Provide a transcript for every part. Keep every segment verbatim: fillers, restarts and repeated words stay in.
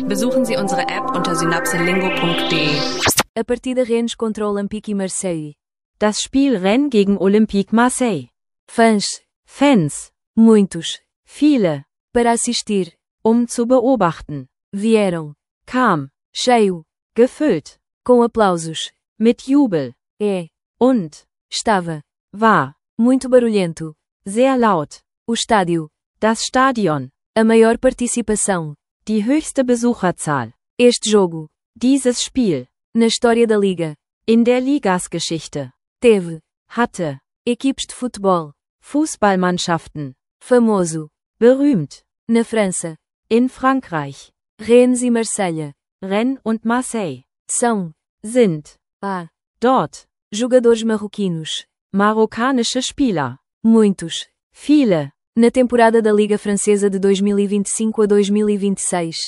Besuchen Sie unsere App unter synapselingo punkt de. A partida Rennes contra Olympique Marseille. Das Spiel Rennes gegen Olympique Marseille. Fãs. Fans. Muitos. Viele. Para assistir. Um zu beobachten. Vieram. Kam. Cheio. Gefüllt. Com aplausos. Mit Jubel. É. Und. Estava. War. Muito barulhento. Sehr laut. O estádio. Das Stadion. A maior participação. Die höchste Besucherzahl. Este jogo. Dieses Spiel. Na história da Liga. In der Ligasgeschichte. Teve. Hatte. Equipes de futebol. Fußballmannschaften. Famoso. Berühmt. Na França. In Frankreich. Rennes e Marselha. Rennes und Marseille. São. Sind. Há. Dort. Jogadores marroquinos. Marokkanische Spieler. Muitos. Viele. Na temporada da Liga Francesa de dois mil e vinte e cinco a dois mil e vinte e seis.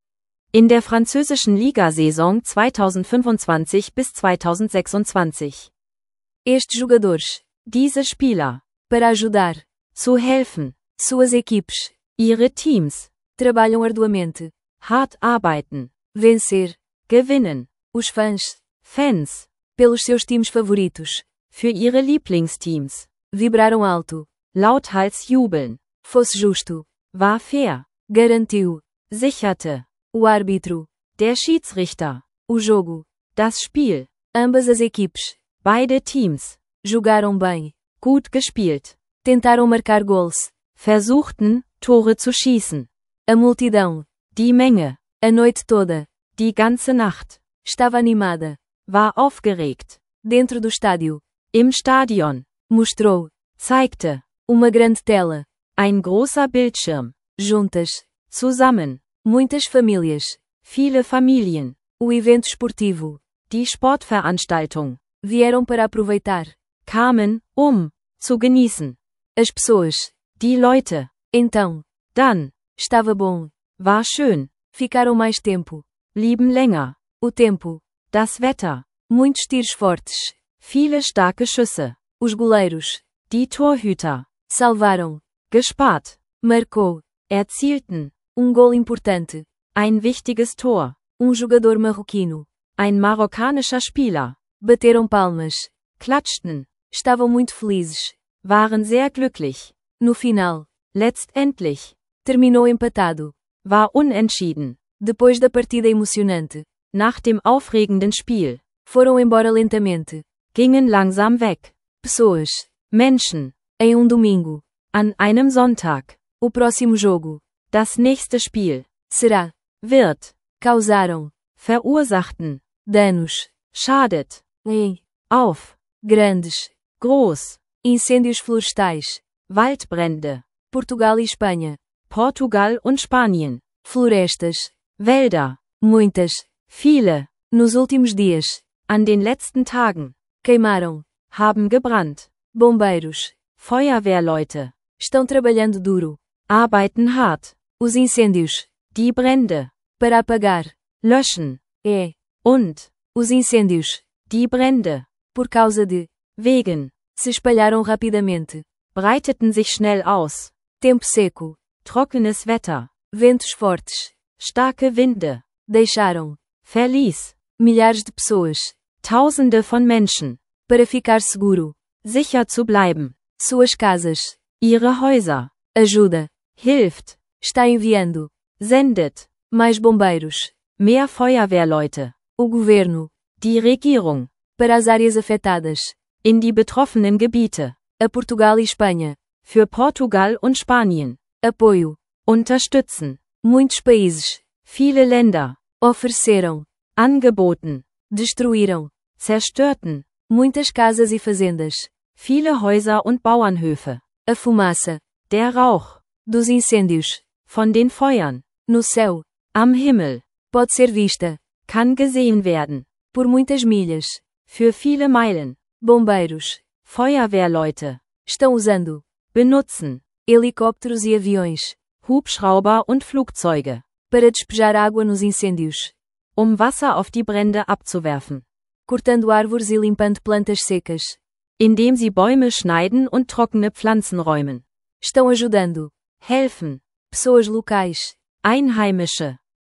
In der französischen Ligasaison zweitausendfünfundzwanzig bis zweitausendsechsundzwanzig. Estes jogadores. Diese Spieler. Para ajudar. Zu helfen. Suas equipes. Ihre Teams. Trabalham arduamente. Hart arbeiten. Vencer. Gewinnen. Os fãs. Fans. Pelos seus times favoritos. Für ihre Lieblingsteams. Vibraram alto. Lauthals jubeln. Fosse justo. War fair. Garantiu. Sicherte. O árbitro. Der Schiedsrichter. O jogo. Das Spiel. Ambas as equipes. Beide Teams. Jogaram bem. Gut gespielt. Tentaram marcar gols. Versuchten, Tore zu schießen. A multidão. Die Menge. A noite toda. Die ganze Nacht. Estava animada. War aufgeregt. Dentro do estádio. Im Stadion. Mostrou. Zeigte. Uma grande tela. Ein großer Bildschirm. Juntas. Zusammen. Muitas famílias. Viele Familien. O evento esportivo. Die Sportveranstaltung. Vieram para aproveitar. Kamen, um zu genießen. As pessoas. Die Leute. Então. Dann. Estava bom. War schön. Ficaram mais tempo. Blieben länger. O tempo. Das Wetter. Muitos tiros fortes. Viele starke Schüsse. Os goleiros. Die Torhüter. Salvaram. Gespart. Marcou. Erzielten. Um gol importante. Ein wichtiges Tor. Um jogador marroquino. Ein marokkanischer Spieler. Bateram palmas. Klatschten. Estavam muito felizes. Waren sehr glücklich. No final. Letztendlich. Terminou empatado. War unentschieden. Depois da partida emocionante. Nach dem aufregenden Spiel. Foram embora lentamente. Gingen langsam weg. Pessoas. Menschen. Em um domingo. An einem Sonntag. O próximo jogo. Das nächste Spiel. Será. Wird. Causaram. Verursachten. Danos. Schadet. Em. Auf. Grandes. Groß. Incêndios florestais. Waldbrände. Portugal e Espanha. Portugal und Spanien. Florestas. Wälder. Muitas. Viele. Nos últimos dias. An den letzten Tagen. Queimaram. Haben gebrannt. Bombeiros. Feuerwehrleute. Estão trabalhando duro. Arbeiten hart. Os incêndios. Die Brände. Para apagar. Löschen. É. Und. Os incêndios. Die Brände. Por causa de. Wegen. Se espalharam rapidamente. Breiteten sich schnell aus. Tempo seco. Trockenes Wetter. Ventos fortes. Starke Winde. Deixaram. Verließ. Milhares de pessoas. Tausende von Menschen. Para ficar seguro. Sicher zu bleiben. Suas casas. Ihre Häuser. Ajuda. Hilft. Está enviando. Sendet. Mais bombeiros. Mehr Feuerwehrleute. O governo. Die Regierung. Para as áreas afetadas. In die betroffenen Gebiete. A Portugal e Espanha. Für Portugal und Spanien. Apoio. Unterstützen. Muitos países. Viele Länder. Ofereceram. Angeboten. Destruíram. Zerstörten. Muitas casas e fazendas. Viele Häuser und Bauernhöfe. A fumaça. Der Rauch. Dos incêndios. Von den Feuern. No céu. Am Himmel. Pode ser vista. Kann gesehen werden. Por muitas milhas. Für viele Meilen. Bombeiros. Feuerwehrleute. Estão usando. Benutzen. Helicópteros e aviões. Hubschrauber und Flugzeuge. Para despejar água nos incêndios. Um Wasser auf die Brände abzuwerfen. Cortando árvores e limpando plantas secas. Indem sie Bäume schneiden und trockene Pflanzen räumen. Estão ajudando. Helfen. Pessoas locais. Einheimische.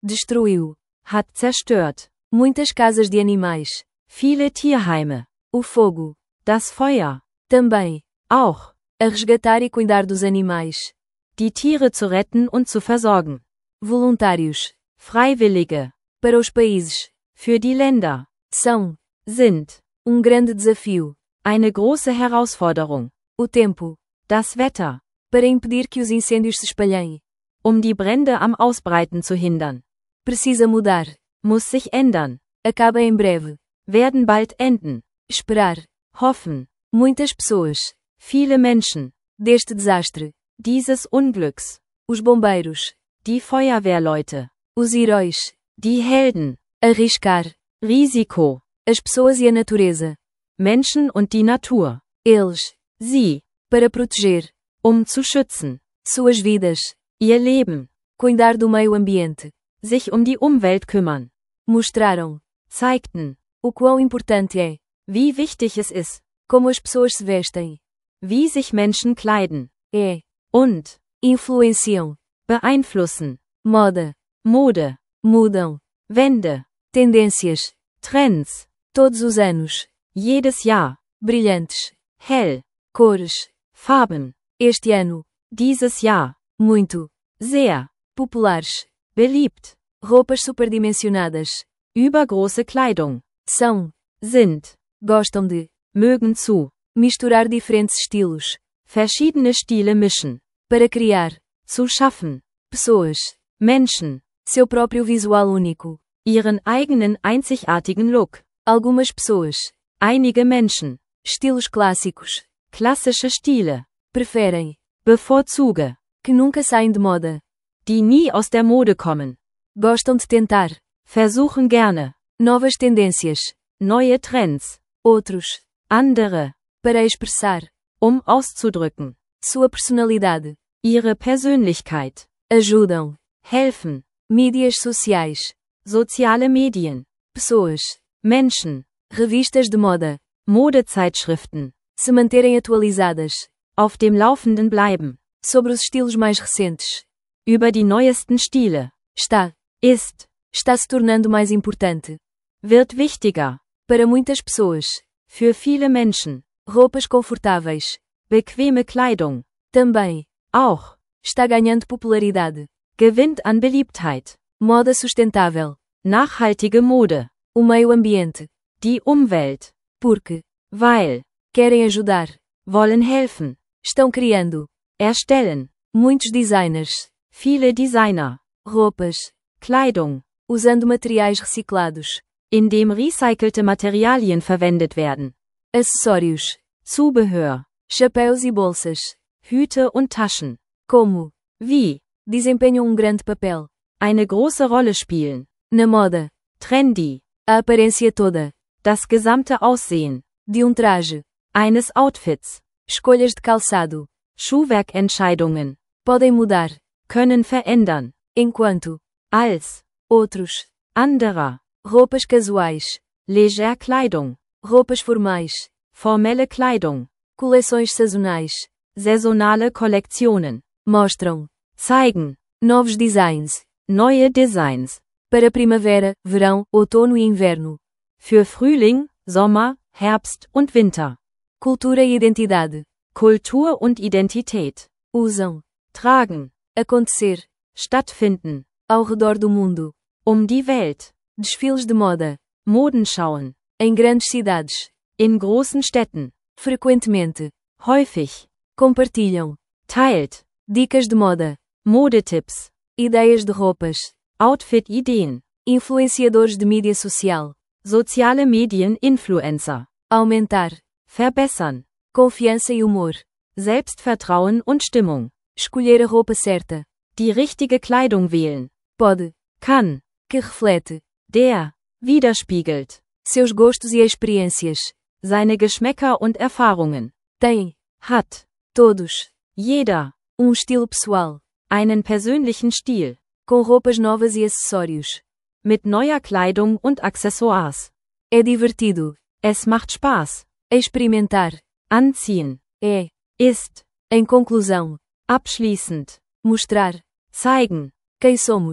Destruiu. hat zerstört. Muitas casas de animais. Viele Tierheime. O fogo. Das Feuer. Também. Auch. A resgatar e cuidar dos animais. Die Tiere zu retten und zu versorgen. Voluntários. Freiwillige. Para os países. Für die Länder. São. Sind. Um grande desafio. Eine große Herausforderung. O tempo. Das Wetter. Para impedir que os incêndios se espalhem. Um die Brände am Ausbreiten zu hindern. Precisa mudar. Muss sich ändern. Acaba em breve. Werden bald enden. Esperar. Hoffen. Muitas pessoas. Viele Menschen. Deste desastre. Dieses Unglücks. Os bombeiros. Die Feuerwehrleute. Os heróis. Die Helden. Arriscar. Risiko. As pessoas e a natureza. Menschen und die Natur. Eles. Sie. Para proteger. Um zu schützen. Suas vidas. Ihr Leben. Cuidar do meio ambiente. Sich um die Umwelt kümmern. Mostraram. Zeigten. O quão importante é. Wie wichtig es ist. Como as pessoas se vestem. Wie sich Menschen kleiden. É. Und. Influenciam. Beeinflussen. Moda. Mode. Mudam. Wende. Tendências. Trends. Todos os anos. Jedes Jahr. Brilhantes. Hell. Cores. Farben. Este ano. Dieses Jahr. Muito. Sehr. Populares. Beliebt. Roupas superdimensionadas. Übergroße Kleidung. São. Sind. Gostam de. Mögen zu. Misturar diferentes estilos. Verschiedene Stile mischen. Para criar. Zu schaffen. Pessoas. Menschen. Seu próprio visual único. Ihren eigenen einzigartigen Look. Algumas pessoas. Einige Menschen. Estilos clássicos. Klassische Stile. Preferem. Bevorzuge. Que nunca saem de moda. Die nie aus der Mode kommen. Gostam de tentar. Versuchen gerne. Novas tendências. Neue Trends. Outros. Andere. Para expressar. Um auszudrücken. Sua personalidade. Ihre Persönlichkeit. Ajudam. Helfen. Mídias sociais. Soziale Medien. Pessoas. Menschen. Revistas de moda. Modezeitschriften. Se manterem atualizadas. Auf dem Laufenden bleiben. Sobre os estilos mais recentes. Über die neuesten Stile. Está. Ist. Está se tornando mais importante. Wird wichtiger. Para muitas pessoas. Für viele Menschen. Roupas confortáveis. Bequeme Kleidung. Também. Auch. Está ganhando popularidade. Gewinnt an Beliebtheit. Moda sustentável. Nachhaltige Mode. O meio ambiente. Die Umwelt. Porque. Weil. Querem ajudar. Wollen helfen. Estão criando. Erstellen. Muitos designers. Viele Designer. Roupas. Kleidung. Usando materiais reciclados. In dem recycelte Materialien verwendet werden. Acessórios. Zubehör. Chapéus e bolsas. Hüte und Taschen. Como. Wie. Desempenham um grande papel. Eine große Rolle spielen. Na moda. Trendy. A aparência toda. Das gesamte Aussehen. De um traje. Eines Outfits. Escolhas de calçado. Schuhwerkentscheidungen. Podem mudar. Können verändern. Enquanto. Als. Outros. Anderer. Roupas casuais. Leger Kleidung. Roupas formais. Formelle Kleidung. Coleções sazonais. Saisonale Kollektionen. Mostram. Zeigen. Novos designs. Neue Designs. Para primavera, verão, outono e inverno. Für Frühling, Sommer, Herbst und Winter. Cultura e identidade. Kultur und Identität. Usam. Tragen. Acontecer. Stattfinden. Ao redor do mundo. Um die Welt. Desfiles de moda. Modenschauen. Em grandes cidades. In großen Städten. Frequentemente. Häufig. Compartilham. Teilt. Dicas de moda. Modetipps. Ideias de roupas. Outfit-Ideen. Influenciadores de mídia social. Soziale Medien Influencer. Aumentar. Verbessern. Confiança e humor. Selbstvertrauen und Stimmung. Escolher a roupa certa. Die richtige Kleidung wählen. Pode. Kann. Que reflete. Der. Widerspiegelt. Seus gostos e experiências. Seine Geschmäcker und Erfahrungen. Tem. Hat. Todos. Jeder. Um estilo pessoal. Einen persönlichen Stil. Com roupas novas e acessórios. Mit neuer Kleidung und Accessoires. É divertido. Es macht Spaß. Experimentar. Anziehen. É. Ist. Em conclusão. Abschließend. Mostrar. Zeigen. Quem somos.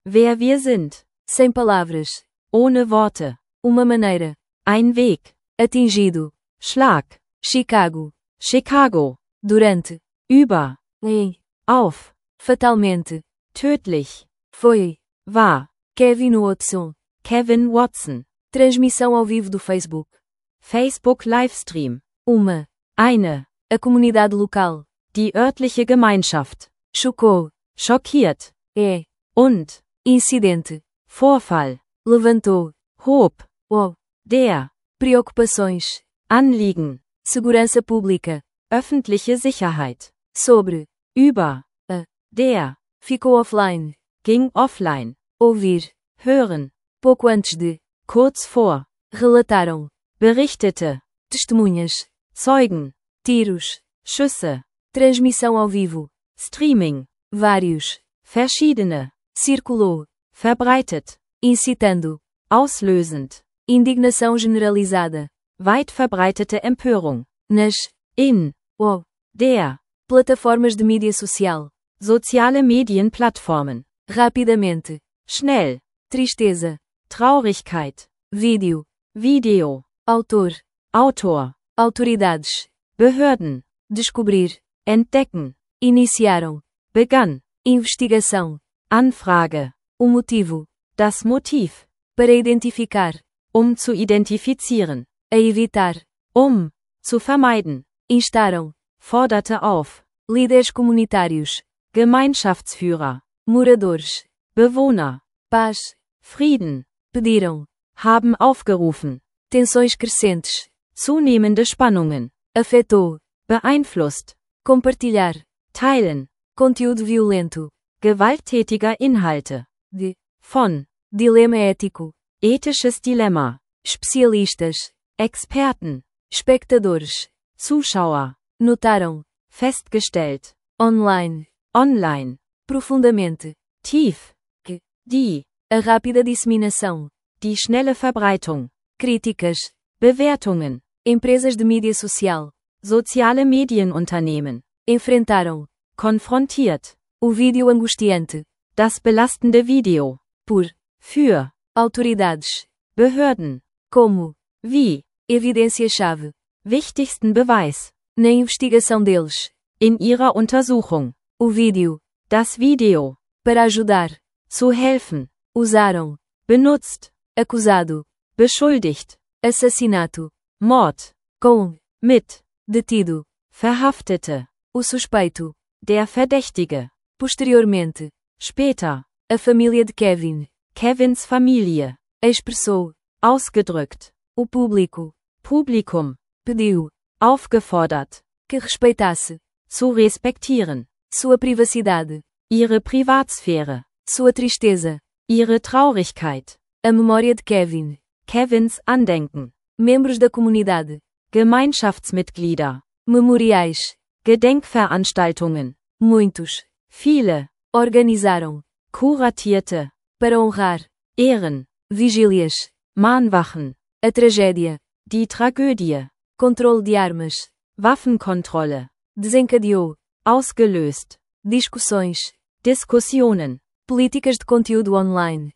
wer wir sind. Sem palavras. Ohne Worte. Uma maneira. Ein Weg. Atingido. Schlag. Chicago. Chicago. Durante. Über. Em. Auf. Fatalmente. Tödlich. Foi. War. Kevin Watson. Kevin Watson. Transmissão ao vivo do Facebook. Facebook Livestream. Uma. Eine. A comunidade local. Die örtliche Gemeinschaft. Chocou. Schockiert. É. Und. Incidente. Vorfall. Levantou. Hob. O. Der. Preocupações. Anliegen. Segurança pública. Öffentliche Sicherheit. Sobre. Über. A. Der. Ficou offline. Ging offline. Ouvir. Hören. Pouco antes de. Kurz vor. Relataram. Berichtete. Testemunhas. Zeugen. Tiros. Schüsse. Transmissão ao vivo. Streaming. Vários. Verschiedene. Circulou. Verbreitet. Incitando. Auslösend. Indignação generalizada. Weit verbreitete Empörung. Nas. In. O. Der. Plataformas de mídia social. Soziale Medienplattformen. Rapidamente. Schnell. Tristeza. Traurigkeit. Vídeo. Video. Autor. Autor. Autoridades. Behörden. Descobrir. Entdecken. Iniciaram. Begann. Investigação. Anfrage. O motivo. Das Motiv. Para identificar. Um zu identifizieren. A evitar. Um. Zu vermeiden. Instaram. Forderte auf. Líderes comunitários. Gemeinschaftsführer. Moradores. Bewohner. Paz. Frieden. Pediram. Haben aufgerufen. Tensões crescentes. Zunehmende Spannungen. Afetou. Beeinflusst. Compartilhar. Teilen. Conteúdo violento. Gewalttätiger Inhalte. De. Von. Dilema ético. Ethisches Dilemma. Especialistas. Experten. Espectadores. Zuschauer. Notaram. Festgestellt. Online. Online. Profundamente. Tief. Que. Die. A rápida disseminação. Die schnelle Verbreitung. Críticas. Bewertungen. Empresas de mídia social. Soziale Medienunternehmen. Enfrentaram. Konfrontiert. O vídeo angustiante. Das belastende Video. Por. Für. Autoridades. Behörden. Como. Wie. Evidência-chave. Wichtigsten Beweis. Na investigação deles. In ihrer Untersuchung. O vídeo. Das Video. Para ajudar. Zu helfen. Usaram. Benutzt. Acusado. Beschuldigt. Assassinato. Mord. Com. Mit. Detido. Verhaftete. O suspeito. Der Verdächtige. Posteriormente. Später. A família de Kevin. Kevins Familie. Expressou. Ausgedrückt. O público. Publikum. Pediu. Aufgefordert. Que respeitasse. Zu respektieren. Sua privacidade. Ihre Privatsphäre. Sua tristeza. Ihre Traurigkeit. A memória de Kevin. Kevins Andenken. Membros da comunidade. Gemeinschaftsmitglieder. Memoriais. Gedenkveranstaltungen. Muitos. Viele. Organizaram. Kuratierte. Para honrar. Ehren. Vigílias. Mahnwachen. A tragédia. Die Tragödie. Controle de armas. Waffenkontrolle. Desencadeou. Ausgelöst. Discussões. Diskussionen. Políticas de conteúdo online.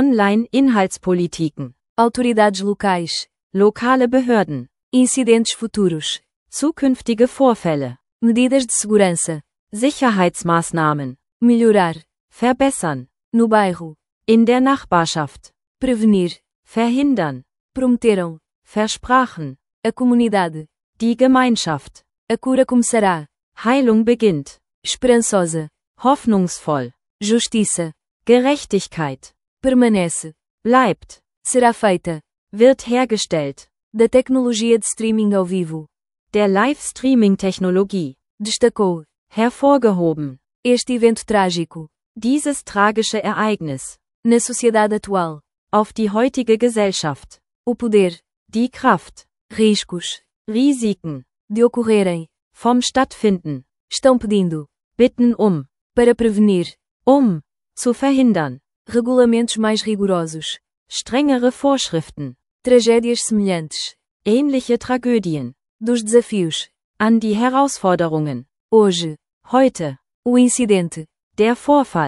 Online-Inhaltspolitiken. Autoridades locais. Lokale Behörden. Incidentes futuros. Zukünftige Vorfälle. Medidas de segurança. Sicherheitsmaßnahmen. Melhorar. Verbessern. No bairro. In der Nachbarschaft. Prevenir. Verhindern. Prometeram. Versprachen. A comunidade. Die Gemeinschaft. A cura começará. Heilung beginnt. Esperançosa. Hoffnungsvoll. Justiça. Gerechtigkeit. Permanece. Bleibt. Será feita. Wird hergestellt. Da tecnologia de streaming ao vivo. Der Live-Streaming-Technologie. Destacou. Hervorgehoben. Este evento trágico. Dieses tragische Ereignis. Na sociedade atual. Auf die heutige Gesellschaft. O poder. Die Kraft. Riscos. Risiken. De ocorrerem. Vom Stattfinden. Estão pedindo. Bitten um. Para prevenir. Um. Zu verhindern. Regulamentos mais rigorosos. Strengere Vorschriften. Tragédias semelhantes. Ähnliche Tragödien. Dos desafios. An die Herausforderungen. Hoje. Heute. O incidente. Der Vorfall.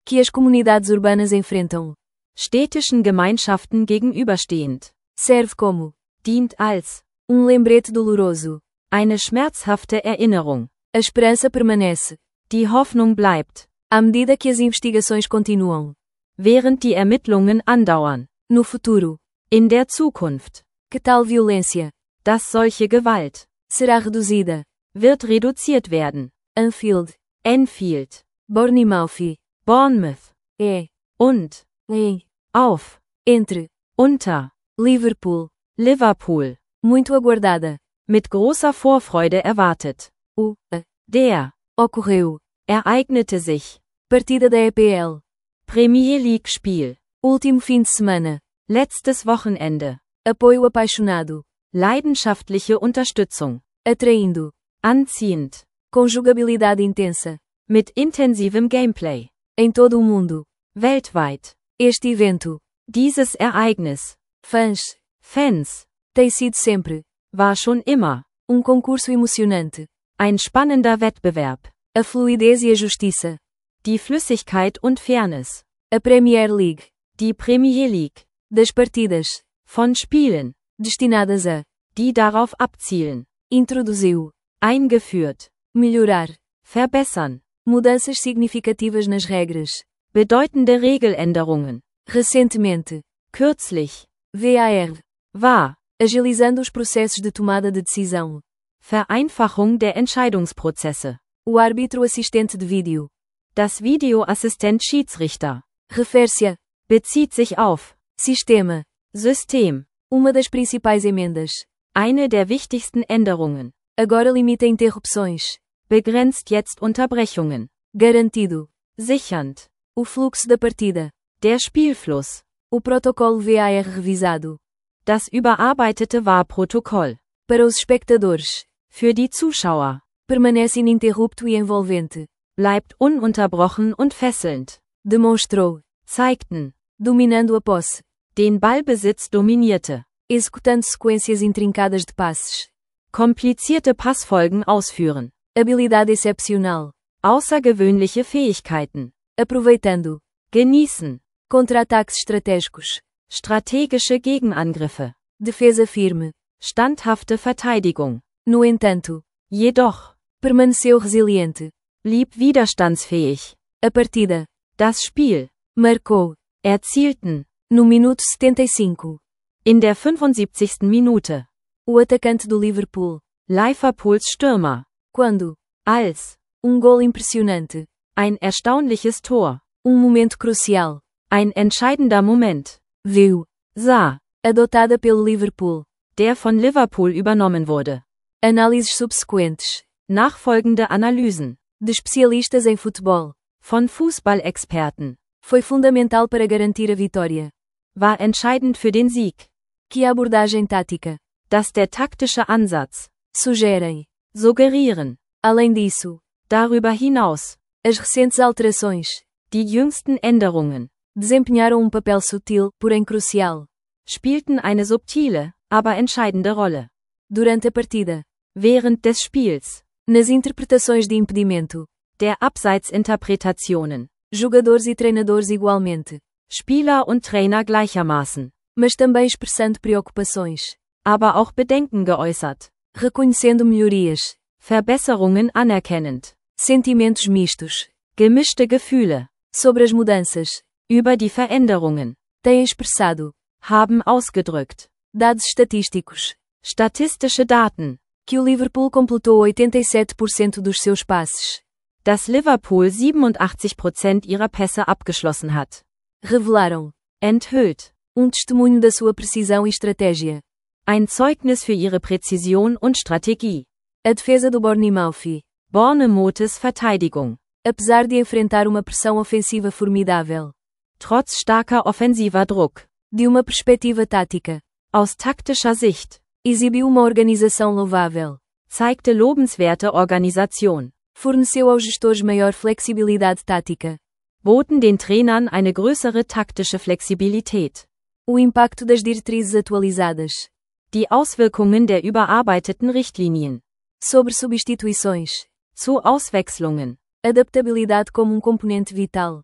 que as comunidades urbanas enfrentam. städtischen Gemeinschaften gegenüberstehend, Serve como dient als um lembrete doloroso. eine schmerzhafte Erinnerung. A esperança permanece, Die Hoffnung bleibt, à medida que as investigações continuam. während die Ermittlungen andauern. No futuro, In der Zukunft, que tal violência dass solche Gewalt será reduzida? wird reduziert werden. Anfield, Enfield, Bournemouth, Bournemouth é, und em, auf, entre, unter, Liverpool, Liverpool, muito aguardada. mit großer Vorfreude erwartet. O, a, Der ocorreu. ereignete sich. Partida da E P L. Premier League Spiel. Último fim de semana. Letztes Wochenende. Apoio apaixonado. Leidenschaftliche Unterstützung. Atraindo. Anziehend. Com jogabilidade intensa. Mit intensivem Gameplay. Em todo o mundo. Weltweit. Este evento. Dieses Ereignis. Fãs. Fans. Tem sido sempre. War schon immer. Um concurso emocionante. Ein spannender Wettbewerb. A fluidez e a justiça. Die Flüssigkeit und Fairness. A Premier League. Die Premier League. Das partidas. Von Spielen. Destinadas a. Die darauf abzielen. Introduziu. Eingeführt. Melhorar. Verbessern. Mudanças significativas nas regras. Bedeutende Regeländerungen. Recentemente. Kürzlich. V A R. War. Agilizando os processos de tomada de decisão. Vereinfachung der Entscheidungsprozesse. O árbitro assistente de vídeo. Das Videoassistent Schiedsrichter. Refere-se a. Bezieht sich auf. Sistema. System. Uma das principais emendas. Eine der wichtigsten Änderungen. Agora limita interrupções. Begrenzt jetzt Unterbrechungen. Garantido. Sichernd. O fluxo da partida. Der Spielfluss. O protocolo V A R revisado. Das überarbeitete V A R-Protokoll. Para os espectadores. Für die Zuschauer. Permanece ininterrupto e envolvente. Bleibt ununterbrochen und fesselnd. Demonstrou. Zeigten. Dominando a posse. Den Ballbesitz dominierte. Executando sequências intrincadas de passes. Komplizierte Passfolgen ausführen. Habilidade excepcional. Außergewöhnliche Fähigkeiten. Aproveitando. Genießen. Contra-ataques estratégicos. Strategische Gegenangriffe. Defesa firme. Standhafte Verteidigung. No entanto. Jedoch. Permaneceu resiliente. Blieb widerstandsfähig. A partida. Das Spiel. Marcou. Erzielten. No minuto setenta e cinco. In der fünfundsiebzigsten Minute. O atacante do Liverpool. Liverpools Stürmer. Quando. Als. Um gol impressionante. Ein erstaunliches Tor. Um momento crucial. Ein entscheidender Moment. Viu. Sah. Adotada pelo Liverpool. Der von Liverpool übernommen wurde. Análises subsequentes. Nachfolgende Analysen. De especialistas em futebol. Von Fußballexperten. Foi fundamental para garantir a vitória. War entscheidend für den Sieg. Que a abordagem tática. Dass der taktische Ansatz. Sugerem. Suggerieren. Além disso. Darüber hinaus. As recentes alterações. Die jüngsten Änderungen. Desempenharam um papel sutil, porém crucial. Spielten eine subtile, aber entscheidende Rolle. Durante a partida. Während des Spiels. Nas interpretações de impedimento. Der Abseitsinterpretationen. Jogadores e treinadores igualmente. Spieler und Trainer gleichermaßen. Mas também expressando preocupações. Aber auch Bedenken geäußert. Reconhecendo melhorias. Verbesserungen anerkennend. Sentimentos mistos. Gemischte Gefühle. Sobre as mudanças. Über die Veränderungen. Têm expressado. Haben ausgedrückt. Dados estatísticos. Statistische Daten. Que o Liverpool completou oitenta e sete por cento dos seus passes. Dass Liverpool siebenundachtzig Prozent ihrer Pässe abgeschlossen hat. Revelaram. Enthüllt. Um testemunho da sua precisão e estratégia. Ein Zeugnis für ihre Präzision und Strategie. A defesa do Bournemouth. Bournemouths Verteidigung. Apesar de enfrentar uma pressão ofensiva formidável. Trotz starker offensiver Druck. De uma perspectiva tática. Aus taktischer Sicht. Exibiu uma organização louvável. Zeigte lobenswerte Organisation. Forneceu aos gestores maior flexibilidade tática. Boten den Trainern eine größere taktische Flexibilität. O impacto das diretrizes atualizadas. Die Auswirkungen der überarbeiteten Richtlinien. Sobre substituições. Zu Auswechslungen. Adaptabilidade como um componente vital.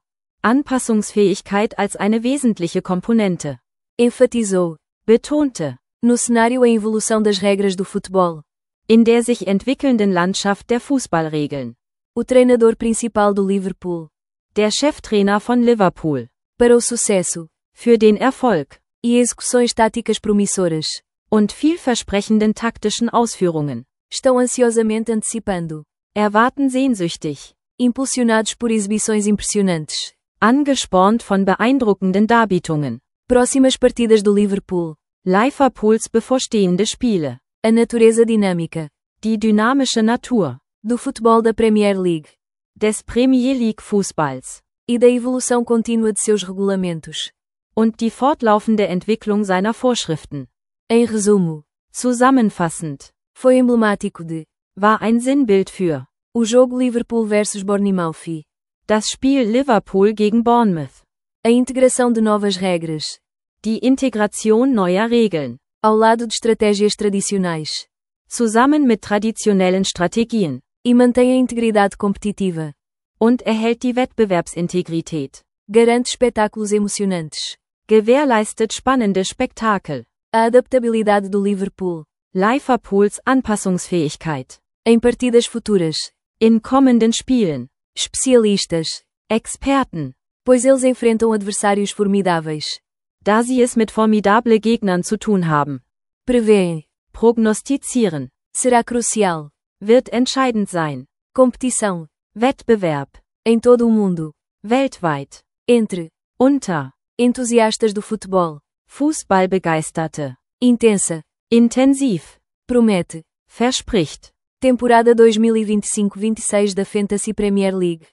Anpassungsfähigkeit als eine wesentliche Komponente. Enfatizou. Betonte. No cenário a evolução das regras do futebol. In der sich entwickelnden Landschaft der Fußballregeln. O treinador principal do Liverpool. Der Cheftrainer von Liverpool. Para o sucesso. Für den Erfolg. E execuções táticas promissoras. Und vielversprechenden taktischen Ausführungen. Estão ansiosamente antecipando. Erwarten sehnsüchtig. Impulsionados por exibições impressionantes. Angespornt von beeindruckenden Darbietungen. Próximas partidas do Liverpool. Liverpools bevorstehende Spiele. A natureza dinâmica. Die dynamische Natur. Do futebol da Premier League. Des Premier League Fußballs. E da evolução contínua de seus regulamentos. Und die fortlaufende Entwicklung seiner Vorschriften. Em resumo. Zusammenfassend. Foi emblemático de. War ein Sinnbild für. O jogo Liverpool versus Bournemouth. Das Spiel Liverpool gegen Bournemouth. A integração de novas regras. Die Integration neuer Regeln. Ao lado de estratégias tradicionais. Zusammen mit traditionellen Strategien. E mantém a integridade competitiva. Und erhält die Wettbewerbsintegrität. Garante espetáculos emocionantes. Gewährleistet spannende Spektakel. A adaptabilidade do Liverpool. Liverpools Anpassungsfähigkeit. Em partidas futuras. In kommenden Spielen. Especialistas. Experten. Pois eles enfrentam adversários formidáveis. Da sie es mit formidable Gegnern zu tun haben. Prevêem. Prognostizieren. Será crucial. Wird entscheidend sein. Competição. Wettbewerb. Em todo o mundo. Weltweit. Entre. Unter. Entusiastas do futebol. Fußballbegeisterte. Intensa. Intensiv. Promete. Verspricht. Temporada dois mil e vinte e cinco vinte e seis da Fantasy Premier League.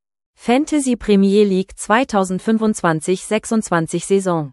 Fantasy Premier League zweitausendfünfundzwanzig sechsundzwanzig Saison.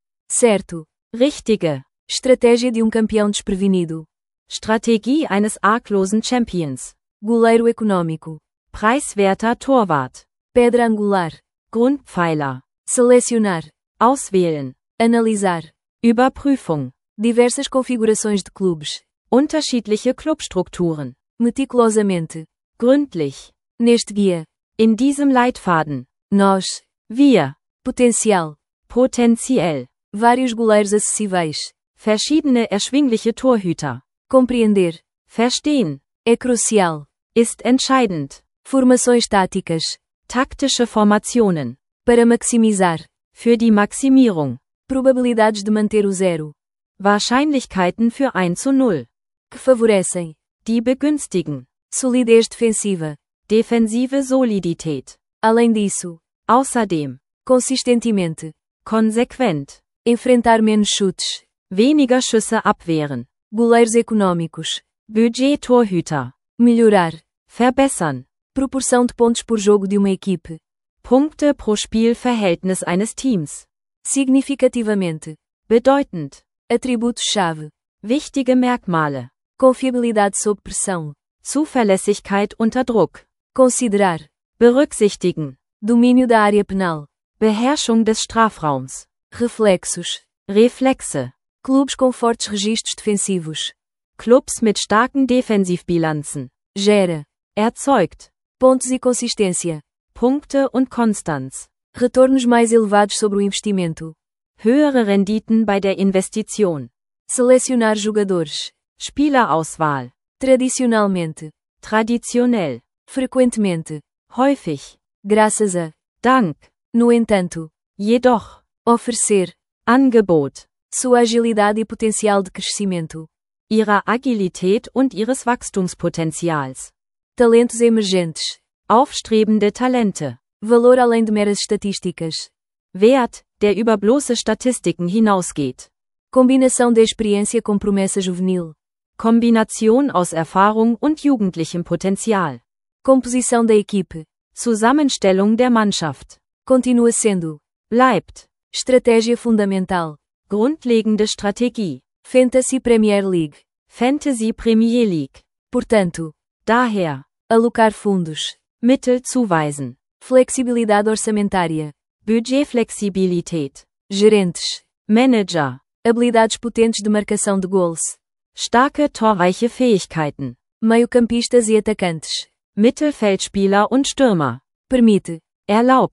Certo. Richtige. Estratégia de um campeão desprevenido. Strategie eines arglosen Champions. Goleiro econômico. Preiswerter Torwart. Pedra angular. Grundpfeiler. Selecionar. Auswählen. Analisar. Überprüfung. Diversas configurações de clubes. Unterschiedliche Clubstrukturen. Meticulosamente. Gründlich. Neste guia. In diesem Leitfaden. Nós. Wir. Potencial. Potenziell. Vários goleiros acessíveis. Verschiedene erschwingliche Torhüter. Compreender. Verstehen. É crucial. Ist entscheidend. Formações táticas. Taktische Formationen. Para maximizar. Für die Maximierung. Probabilidades de manter o zero. Wahrscheinlichkeiten für eins zu null. Que favorecem. Die begünstigen. Solidez defensiva. Defensive Solidität. Além disso. Außerdem. Consistentemente. Konsequent. Enfrentar menos chutes. Weniger Schüsse abwehren. Goleiros econômicos. Budget-Torhüter. Melhorar. Verbessern. Proporção de pontos por jogo de uma equipe. Punkte pro Spielverhältnis eines Teams. Significativamente. Bedeutend. Atributos-chave. Wichtige Merkmale. Confiabilidade sob pressão. Zuverlässigkeit unter Druck. Considerar. Berücksichtigen. Domínio da área penal. Beherrschung des Strafraums. Reflexos. Reflexe. Clubes com fortes registros defensivos. Clubs mit starken Defensivbilanzen. Gera. Erzeugt. Pontos e consistência. Punkte und Konstanz. Retornos mais elevados sobre o investimento. Höhere Renditen bei der Investition. Selecionar jogadores. Spielerauswahl. Tradicionalmente. Traditionell. Frequentemente. Häufig. Graças a. Dank. No entanto. Jedoch. Oferecer. Angebot. Sua agilidade e potencial de crescimento. Ihrer Agilität und ihres Wachstumspotenzials. Talentos emergentes. Aufstrebende Talente. Valor além de meras estatísticas. Wert, der über bloße Statistiken hinausgeht. Combinação de experiência com promessa juvenil. Kombination aus Erfahrung und jugendlichem Potenzial. Composição da equipe. Zusammenstellung der Mannschaft. Continua sendo. Bleibt. Estratégia fundamental. Grundlegende Strategie. Fantasy Premier League. Fantasy Premier League. Portanto. Daher. Alocar fundos. Mittel zuweisen. Flexibilidade orçamentária. Budgetflexibilität. Gerentes. Manager. Habilidades potentes de marcação de gols. Starke torreiche Fähigkeiten. Meio-campistas e atacantes. Mittelfeldspieler und Stürmer. Permite. Erlaubt.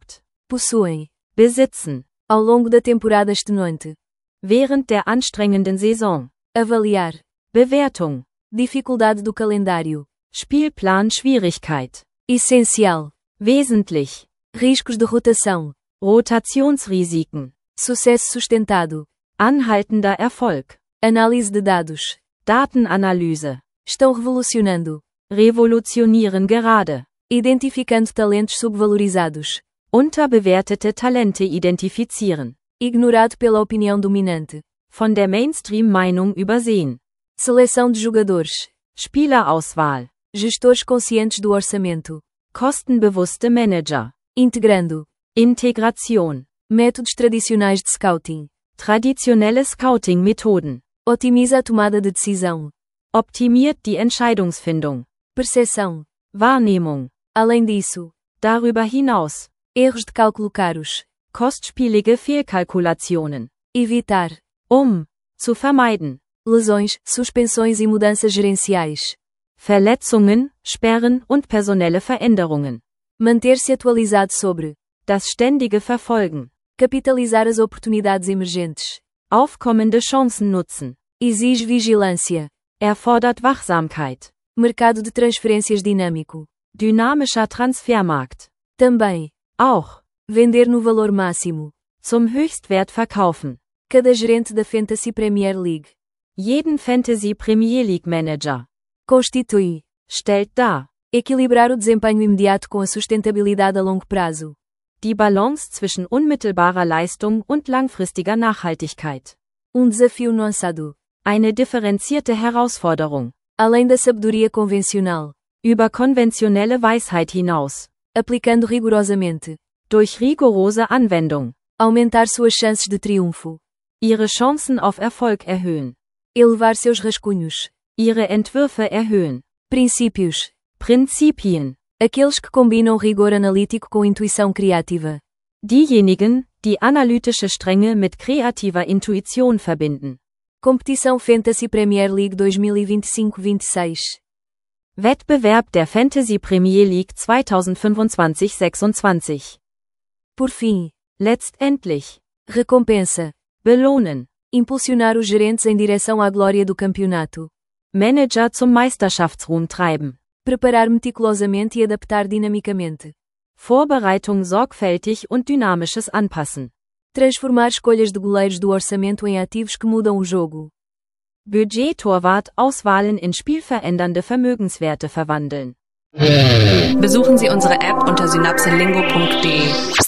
possuem, besitzen, ao longo da temporada extenuante, während der anstrengenden Saison, avaliar, Bewertung, dificuldade do calendário, Spielplan-Schwierigkeit, essencial, wesentlich, riscos de rotação, Rotationsrisiken, sucesso sustentado, anhaltender Erfolg, análise de dados, Datenanalyse, estão revolucionando, revolutionieren gerade, identificando talentos subvalorizados, unterbewertete Talente identifizieren, ignorado pela opinião dominante, von der Mainstream-Meinung übersehen, seleção de jogadores, Spielerauswahl, gestores conscientes do orçamento, kostenbewusste Manager, integrando, Integration, métodos tradicionais de scouting, traditionelle Scouting-Methoden, otimiza a tomada de decisão, optimiert die Entscheidungsfindung, percepção, Wahrnehmung, além disso, darüber hinaus, erros de cálculo caros, kostspielige Fehlkalkulationen, evitar, um, zu vermeiden, lesões, suspensões e mudanças gerenciais, Verletzungen, Sperren und personelle Veränderungen, manter-se atualizado sobre, das ständige Verfolgen, capitalizar as oportunidades emergentes, aufkommende Chancen nutzen, exige vigilância, erfordert Wachsamkeit, mercado de transferências dinâmico, dynamischer Transfermarkt, também, auch, vender no valor máximo, zum Höchstwert verkaufen, cada gerente da Fantasy Premier League, jeden Fantasy Premier League Manager, constitui, stellt dar, equilibrar o desempenho imediato com a sustentabilidade a longo prazo, die Balance zwischen unmittelbarer Leistung und langfristiger Nachhaltigkeit, um desafio nuançado, eine differenzierte Herausforderung, além da sabedoria convencional, über konventionelle Weisheit hinaus, aplicando rigorosamente, durch rigorose Anwendung, aumentar suas chances de triunfo, ihre Chancen auf Erfolg erhöhen, elevar seus rascunhos, ihre Entwürfe erhöhen, princípios, Prinzipien, aqueles que combinam rigor analítico com intuição criativa, diejenigen, die analytische Strenge mit kreativer Intuition verbinden, competição Fantasy Premier League dois mil e vinte e cinco vinte e seis, Wettbewerb der Fantasy Premier League zweitausendfünfundzwanzig sechsundzwanzig, por fim, letztendlich, recompensa, belohnen, impulsionar os gerentes em direção à glória do campeonato, Manager zum Meisterschaftsruhm treiben, preparar meticulosamente e adaptar dinamicamente, Vorbereitung sorgfältig und dynamisches Anpassen, transformar escolhas de goleiros do orçamento em ativos que mudam o jogo, Budget-Torwart Auswahlen in spielverändernde Vermögenswerte verwandeln. Besuchen Sie unsere App unter synapselingo punkt de.